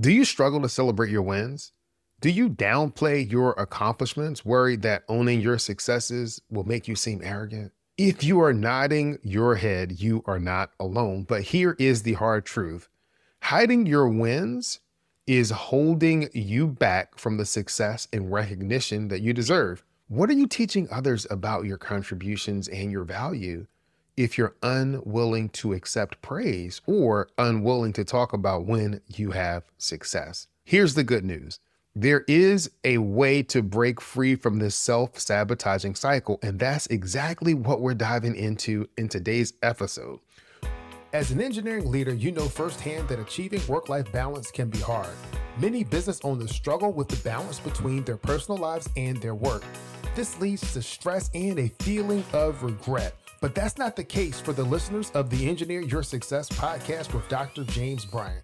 Do you struggle to celebrate your wins? Do you downplay your accomplishments, worried that owning your successes will make you seem arrogant? If you are nodding your head, you are not alone. But here is the hard truth. Hiding your wins is holding you back from the success and recognition that you deserve. What are you teaching others about your contributions and your value if you're unwilling to accept praise or unwilling to talk about when you have success? Here's the good news. There is a way to break free from this self-sabotaging cycle, and that's exactly what we're diving into in today's episode. As an engineering leader, you know firsthand that achieving work-life balance can be hard. Many business owners struggle with the balance between their personal lives and their work. This leads to stress and a feeling of regret. But that's not the case for the listeners of the Engineer Your Success podcast with Dr. James Bryant.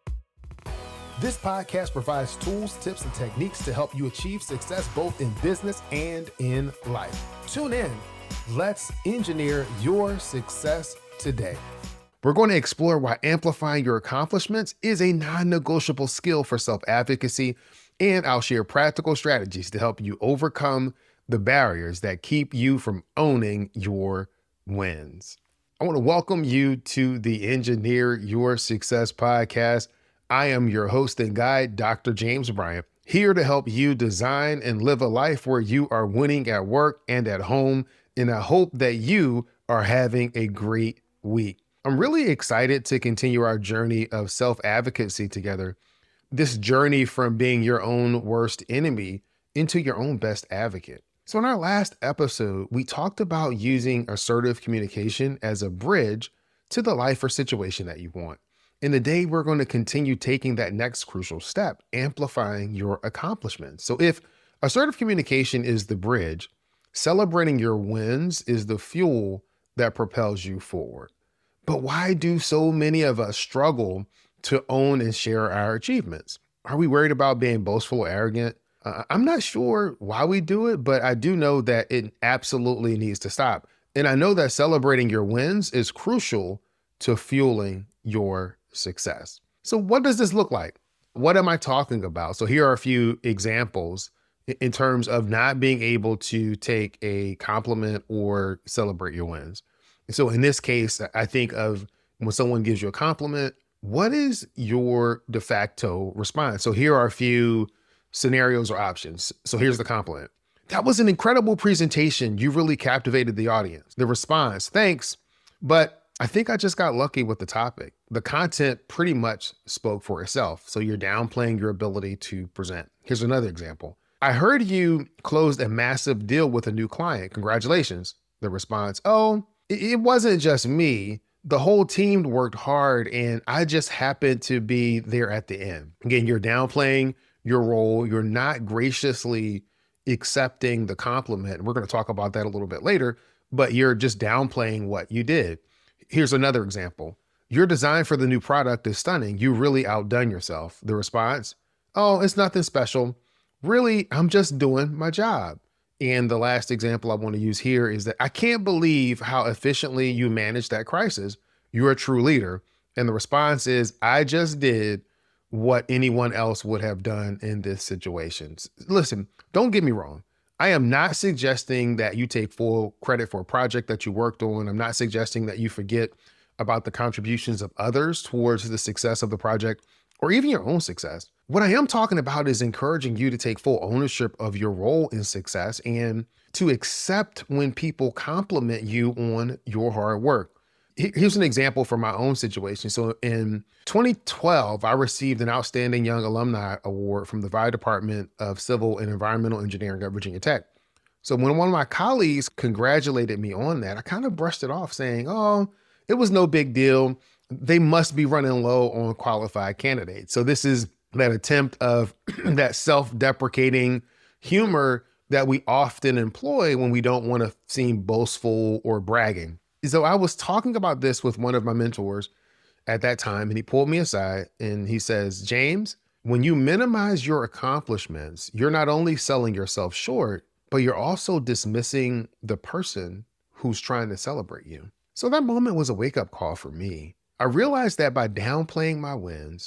This podcast provides tools, tips, and techniques to help you achieve success both in business and in life. Tune in. Let's engineer your success today. We're going to explore why amplifying your accomplishments is a non-negotiable skill for self-advocacy, and I'll share practical strategies to help you overcome the barriers that keep you from owning your wins. I want to welcome you to the Engineer Your Success podcast. I am your host and guide, Dr. James Bryant, here to help you design and live a life where you are winning at work and at home, and I hope that you are having a great week. I'm really excited to continue our journey of self-advocacy together, this journey from being your own worst enemy into your own best advocate. So in our last episode, we talked about using assertive communication as a bridge to the life or situation that you want. And today we're going to continue taking that next crucial step, amplifying your accomplishments. So if assertive communication is the bridge, celebrating your wins is the fuel that propels you forward. But why do so many of us struggle to own and share our achievements? Are we worried about being boastful or arrogant? I'm not sure why we do it, but I do know that it absolutely needs to stop. And I know that celebrating your wins is crucial to fueling your success. So what does this look like? What am I talking about? So here are a few examples in terms of not being able to take a compliment or celebrate your wins. So in this case, I think of when someone gives you a compliment, what is your de facto response? So here are a few scenarios or options. So here's the compliment. That was an incredible presentation. You really captivated the audience. The response, thanks, but I think I just got lucky with the topic. The content pretty much spoke for itself. So you're downplaying your ability to present. Here's another example. I heard you closed a massive deal with a new client. Congratulations. The response, oh, it wasn't just me. The whole team worked hard and I just happened to be there at the end. Again, you're downplaying your role. You're not graciously accepting the compliment. We're going to talk about that a little bit later, but you're just downplaying what you did. Here's another example. Your design for the new product is stunning. You really outdone yourself. The response, oh, it's nothing special. Really, I'm just doing my job. And the last example I want to use here is that I can't believe how efficiently you managed that crisis. You're a true leader. And the response is, I just did what anyone else would have done in this situation. Listen, don't get me wrong. I am not suggesting that you take full credit for a project that you worked on. I'm not suggesting that you forget about the contributions of others towards the success of the project or even your own success. What I am talking about is encouraging you to take full ownership of your role in success and to accept when people compliment you on your hard work. Here's an example from my own situation. So in 2012, I received an Outstanding Young Alumni Award from the Vice Department of Civil and Environmental Engineering at Virginia Tech. So when one of my colleagues congratulated me on that, I kind of brushed it off saying, oh, it was no big deal. They must be running low on qualified candidates. So this is that attempt of that self-deprecating humor that we often employ when we don't want to seem boastful or bragging. So I was talking about this with one of my mentors at that time, and he pulled me aside and he says, James, when you minimize your accomplishments, you're not only selling yourself short, but you're also dismissing the person who's trying to celebrate you. So that moment was a wake-up call for me. I realized that by downplaying my wins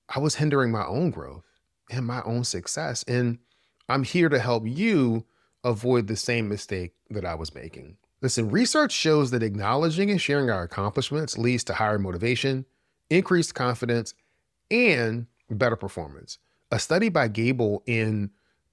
I was hindering my own growth and my own success. And I'm here to help you avoid the same mistake that I was making. Listen, research shows that acknowledging and sharing our accomplishments leads to higher motivation, increased confidence, and better performance. A study by Gable in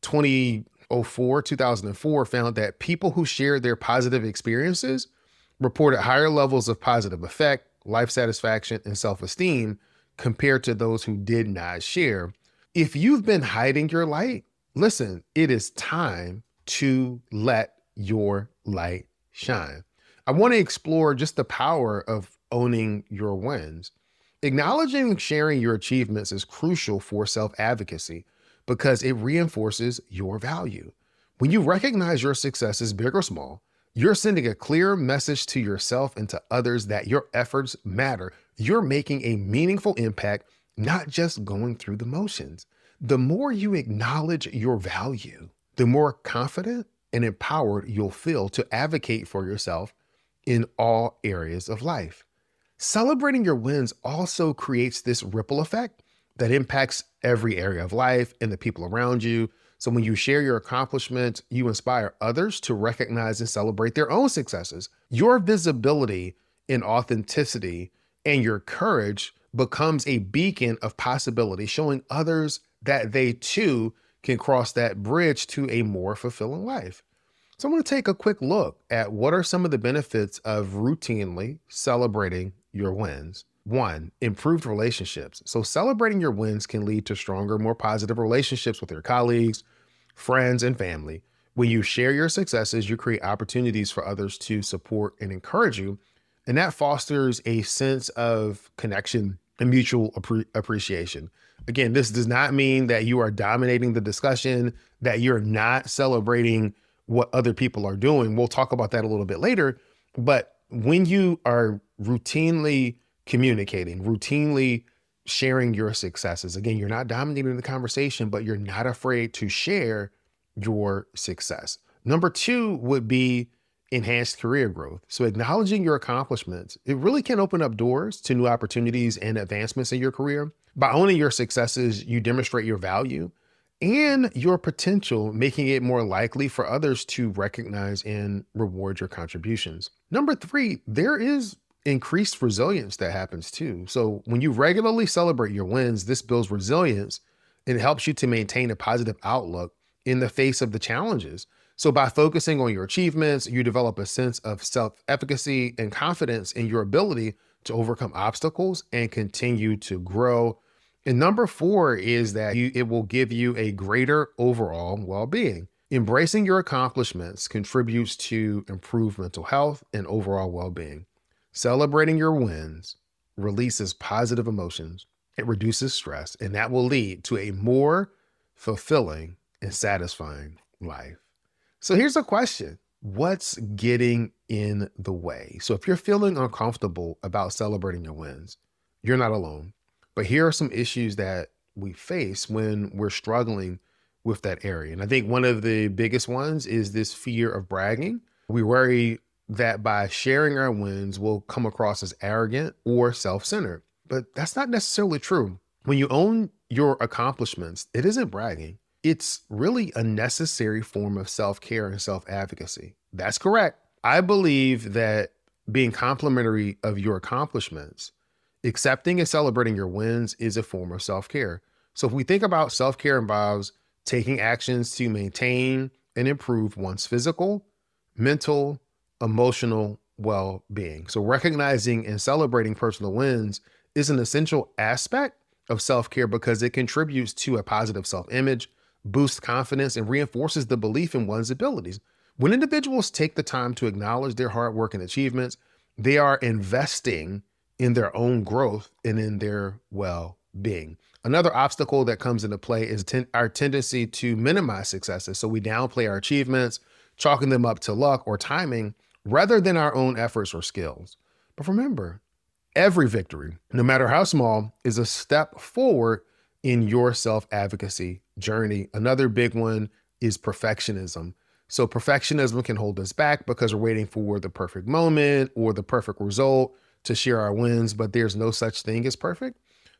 2004 found that people who shared their positive experiences reported higher levels of positive affect, life satisfaction, and self-esteem compared to those who did not share. If you've been hiding your light, listen, it is time to let your light shine. I want to explore just the power of owning your wins. Acknowledging and sharing your achievements is crucial for self-advocacy because it reinforces your value. When you recognize your successes, big or small, you're sending a clear message to yourself and to others that your efforts matter. You're making a meaningful impact, not just going through the motions. The more you acknowledge your value, the more confident and empowered you'll feel to advocate for yourself in all areas of life. Celebrating your wins also creates this ripple effect that impacts every area of life and the people around you. So when you share your accomplishments, you inspire others to recognize and celebrate their own successes. Your visibility and authenticity and your courage becomes a beacon of possibility, showing others that they too can cross that bridge to a more fulfilling life. So I'm going to take a quick look at what are some of the benefits of routinely celebrating your wins. 1, improved relationships. So celebrating your wins can lead to stronger, more positive relationships with your colleagues, friends, and family. When you share your successes, you create opportunities for others to support and encourage you. And that fosters a sense of connection and mutual appreciation. Again, this does not mean that you are dominating the discussion, that you're not celebrating what other people are doing. We'll talk about that a little bit later. But when you are routinely communicating, routinely sharing your successes, again, you're not dominating the conversation, but you're not afraid to share your success. Number 2 would be enhanced career growth. So acknowledging your accomplishments, it really can open up doors to new opportunities and advancements in your career. By owning your successes, you demonstrate your value and your potential, making it more likely for others to recognize and reward your contributions. Number 3, there is increased resilience that happens too. So when you regularly celebrate your wins, this builds resilience and helps you to maintain a positive outlook in the face of the challenges. So by focusing on your achievements, you develop a sense of self-efficacy and confidence in your ability to overcome obstacles and continue to grow. And number 4 is that it will give you a greater overall well-being. Embracing your accomplishments contributes to improved mental health and overall well-being. Celebrating your wins releases positive emotions. It reduces stress, and that will lead to a more fulfilling and satisfying life. So here's a question. What's getting in the way? So if you're feeling uncomfortable about celebrating your wins, you're not alone. But here are some issues that we face when we're struggling with that area. And I think one of the biggest ones is this fear of bragging. We worry that by sharing our wins, we'll come across as arrogant or self-centered. But that's not necessarily true. When you own your accomplishments, it isn't bragging. It's really a necessary form of self-care and self-advocacy. That's correct. I believe that being complimentary of your accomplishments, accepting and celebrating your wins is a form of self-care. So if we think about self-care involves taking actions to maintain and improve one's physical, mental, emotional well-being. So recognizing and celebrating personal wins is an essential aspect of self-care because it contributes to a positive self-image, boosts confidence, and reinforces the belief in one's abilities. When individuals take the time to acknowledge their hard work and achievements, they are investing in their own growth and in their well-being. Another obstacle that comes into play is our tendency to minimize successes. So we downplay our achievements, chalking them up to luck or timing rather than our own efforts or skills. But remember, every victory, no matter how small, is a step forward in your self-advocacy journey. Another big one is perfectionism. So perfectionism can hold us back because we're waiting for the perfect moment or the perfect result to share our wins, but there's no such thing as perfect.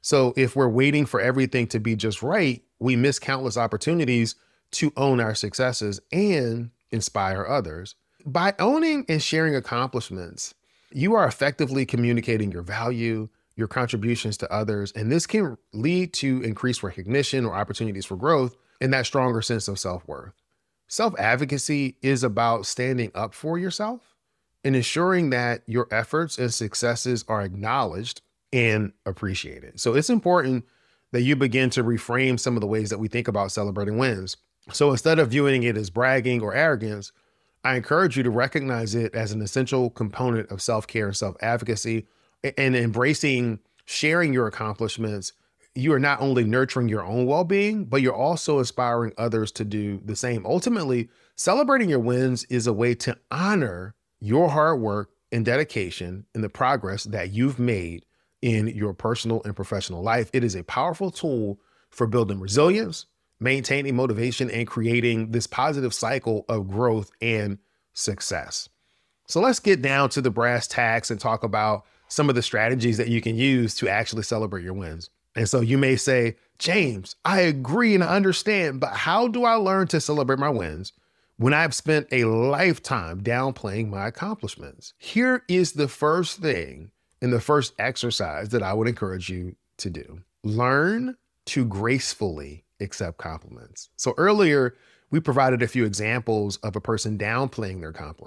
So if we're waiting for everything to be just right, we miss countless opportunities to own our successes and inspire others. By owning and sharing accomplishments, you are effectively communicating your value, your contributions to others, and this can lead to increased recognition or opportunities for growth and that stronger sense of self-worth. Self-advocacy is about standing up for yourself and ensuring that your efforts and successes are acknowledged and appreciated. So it's important that you begin to reframe some of the ways that we think about celebrating wins. So instead of viewing it as bragging or arrogance, I encourage you to recognize it as an essential component of self-care and self-advocacy, and embracing sharing your accomplishments. You are not only nurturing your own well-being, but you're also inspiring others to do the same. Ultimately, celebrating your wins is a way to honor your hard work and dedication and the progress that you've made in your personal and professional life. It is a powerful tool for building resilience, maintaining motivation, and creating this positive cycle of growth and success. So let's get down to the brass tacks and talk about some of the strategies that you can use to actually celebrate your wins. And so you may say, James, I agree and I understand, but how do I learn to celebrate my wins when I've spent a lifetime downplaying my accomplishments? Here is the first thing and the first exercise that I would encourage you to do. Learn to gracefully accept compliments. So earlier, we provided a few examples of a person downplaying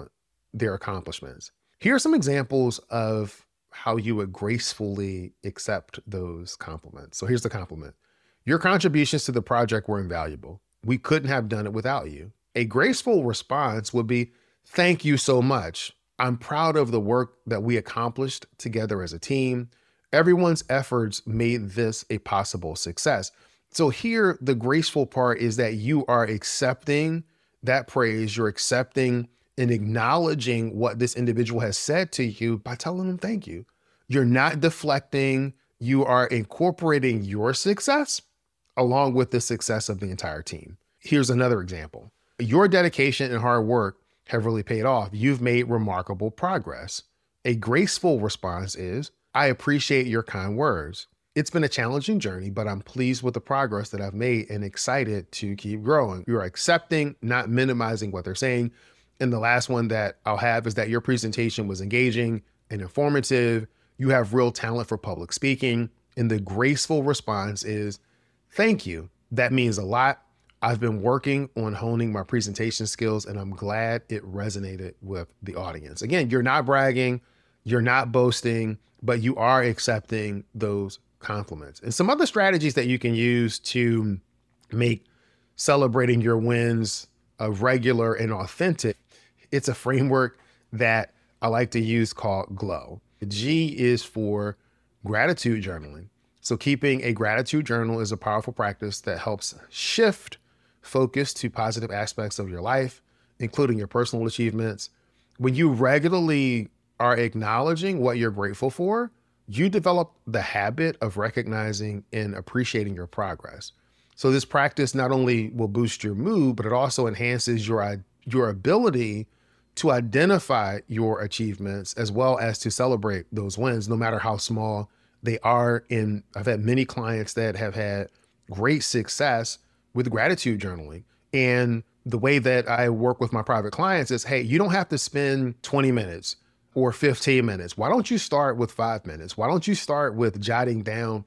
their accomplishments. Here are some examples of how you would gracefully accept those compliments. So here's the compliment. Your contributions to the project were invaluable. We couldn't have done it without you. A graceful response would be, thank you so much. I'm proud of the work that we accomplished together as a team. Everyone's efforts made this a possible success. So here, the graceful part is that you are accepting that praise. You're accepting and acknowledging what this individual has said to you by telling them thank you. You're not deflecting. You are incorporating your success along with the success of the entire team. Here's another example. Your dedication and hard work have really paid off. You've made remarkable progress. A graceful response is, I appreciate your kind words. It's been a challenging journey, but I'm pleased with the progress that I've made and excited to keep growing. You're accepting, not minimizing what they're saying. And the last one that I'll have is that your presentation was engaging and informative. You have real talent for public speaking. And the graceful response is, thank you. That means a lot. I've been working on honing my presentation skills, and I'm glad it resonated with the audience. Again, you're not bragging, you're not boasting, but you are accepting those compliments. And some other strategies that you can use to make celebrating your wins regular and authentic. It's a framework that I like to use called GLOW. G is for gratitude journaling. So keeping a gratitude journal is a powerful practice that helps shift focus to positive aspects of your life, including your personal achievements. When you regularly are acknowledging what you're grateful for, you develop the habit of recognizing and appreciating your progress. So this practice not only will boost your mood, but it also enhances your ability to identify your achievements as well as to celebrate those wins, no matter how small they are. And I've had many clients that have had great success with gratitude journaling. And the way that I work with my private clients is, hey, you don't have to spend 20 minutes or 15 minutes. Why don't you start with 5 minutes? Why don't you start with jotting down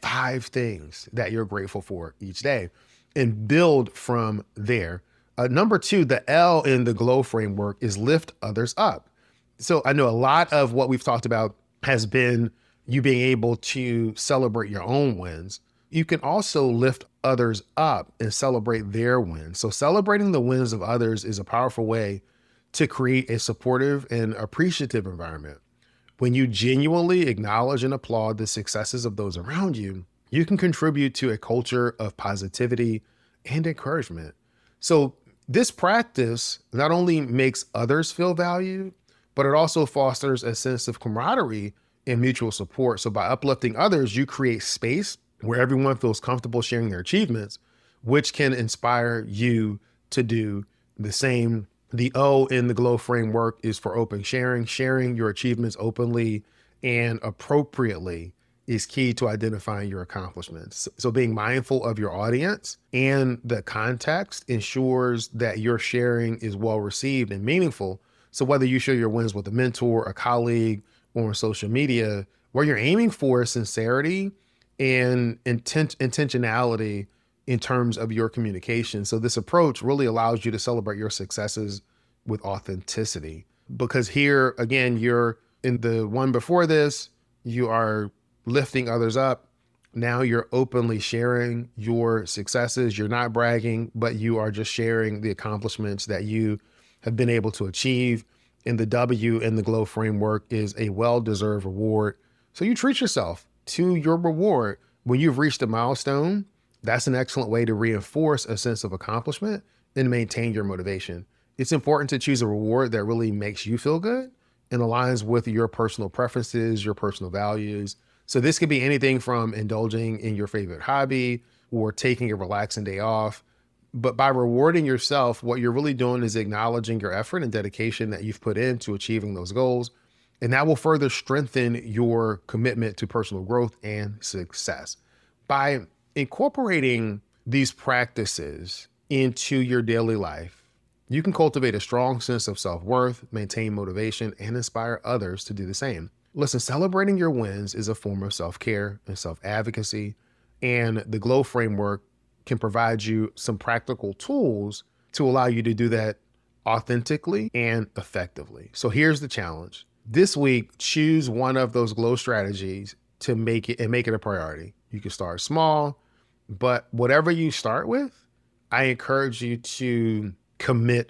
5 things that you're grateful for each day and build from there? Number 2, the L in the GLOW framework is lift others up. So I know a lot of what we've talked about has been you being able to celebrate your own wins. You can also lift others up and celebrate their wins. So celebrating the wins of others is a powerful way to create a supportive and appreciative environment. When you genuinely acknowledge and applaud the successes of those around you, you can contribute to a culture of positivity and encouragement. So this practice not only makes others feel valued, but it also fosters a sense of camaraderie and mutual support. So by uplifting others, you create space where everyone feels comfortable sharing their achievements, which can inspire you to do the same. The O in the GLOW framework is for open sharing. Sharing your achievements openly and appropriately is key to identifying your accomplishments. So being mindful of your audience and the context ensures that your sharing is well received and meaningful. So whether you share your wins with a mentor, a colleague, or on social media, what you're aiming for is sincerity and intentionality in terms of your communication. So this approach really allows you to celebrate your successes with authenticity. Because here, again, you're in the one before this, you are lifting others up. Now you're openly sharing your successes. You're not bragging, but you are just sharing the accomplishments that you have been able to achieve. And the W in the GLOW framework is a well-deserved reward. So you treat yourself to your reward. When you've reached a milestone, that's an excellent way to reinforce a sense of accomplishment and maintain your motivation. It's important to choose a reward that really makes you feel good and aligns with your personal preferences, your personal values. So this could be anything from indulging in your favorite hobby or taking a relaxing day off. But by rewarding yourself, what you're really doing is acknowledging your effort and dedication that you've put into achieving those goals. And that will further strengthen your commitment to personal growth and success. By incorporating these practices into your daily life, you can cultivate a strong sense of self-worth, maintain motivation, and inspire others to do the same. Listen, celebrating your wins is a form of self-care and self-advocacy, and the GLOW framework can provide you some practical tools to allow you to do that authentically and effectively. So here's the challenge. This week, choose one of those GLOW strategies to make it a priority. You can start small, but whatever you start with, I encourage you to commit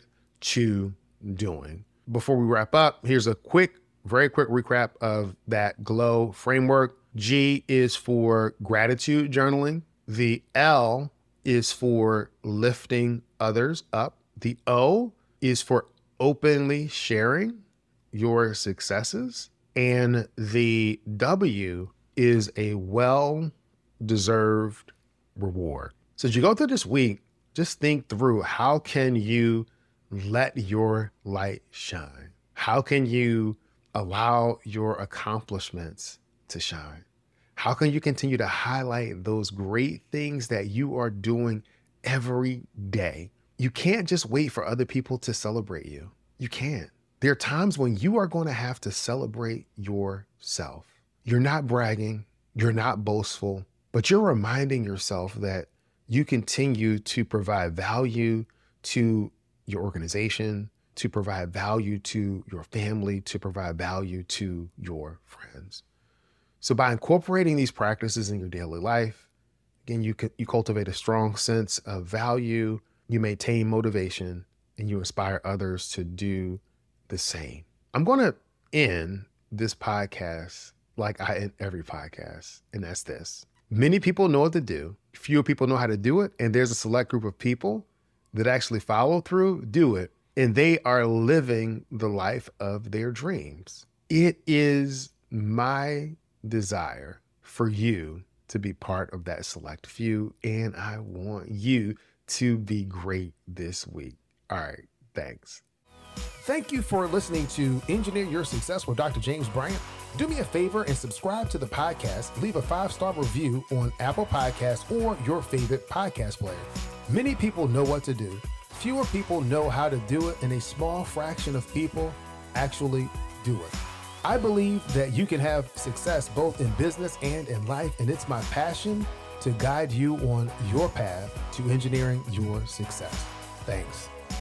to doing. Before we wrap up, here's a very quick recap of that GLOW framework. G is for gratitude journaling. The L is for lifting others up. The O is for openly sharing your successes. And the W is a well-deserved reward. So as you go through this week, just think through, how can you let your light shine? How can you allow your accomplishments to shine? How can you continue to highlight those great things that you are doing every day? You can't just wait for other people to celebrate you. You can't. There are times when you are going to have to celebrate yourself. You're not bragging, you're not boastful, but you're reminding yourself that you continue to provide value to your organization, to provide value to your family, to provide value to your friends. So by incorporating these practices in your daily life, again, you cultivate a strong sense of value, you maintain motivation, and you inspire others to do the same. I'm going to end this podcast like I end every podcast, and that's this. Many people know what to do. Fewer people know how to do it. And there's a select group of people that actually follow through, do it, and they are living the life of their dreams. It is my desire for you to be part of that select few, and I want you to be great this week. All right, thanks. Thank you for listening to Engineer Your Success with Dr. James Bryant. Do me a favor and subscribe to the podcast. Leave a 5-star review on Apple Podcasts or your favorite podcast player. Many people know what to do. Fewer people know how to do it, and a small fraction of people actually do it. I believe that you can have success both in business and in life, and it's my passion to guide you on your path to engineering your success. Thanks.